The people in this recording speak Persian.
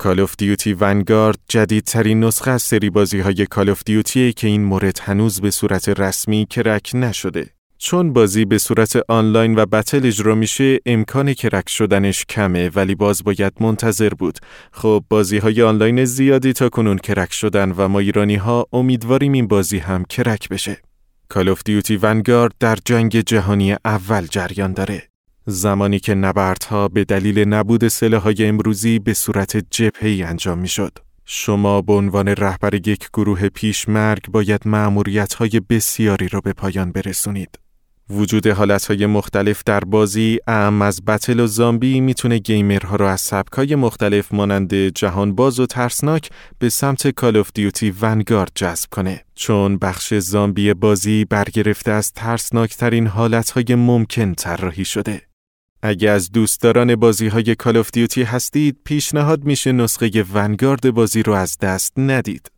کال آف دیوتی ونگارد جدیدترین نسخه از سری بازی‌های کال آف دیوتیه که این مورد هنوز به صورت رسمی کرک نشده. چون بازی به صورت آنلاین و بتل اجرا میشه، امکان کرک شدنش کمه، ولی باز باید منتظر بود. خب بازی‌های آنلاین زیادی تا کنون کرک شدن و ما ایرانی‌ها امیدواریم این بازی هم کرک بشه. کال آف دیوتی ونگارد در جنگ جهانی اول جریان داره. زمانی که نبردها به دلیل نبود سلاح‌های امروزی به صورت جبهه‌ای انجام میشد. شما به عنوان رهبر یک گروه پیشمرگ باید مأموریت‌های بسیاری را به پایان برسونید. وجود حالتهای مختلف در بازی، اعم از بتل و زامبی، میتونه گیمرها را از سبک‌های مختلف مانند جهانباز و ترسناک به سمت کال آف دیوتی ونگارد جذب کنه. چون بخش زامبی بازی برگرفته از ترسناکترین حالتهای ممکن طراحی شده. اگه از دوستداران بازی‌های کال آف دیوتی هستید، پیشنهاد میشه نسخه ونگارد بازی رو از دست ندید.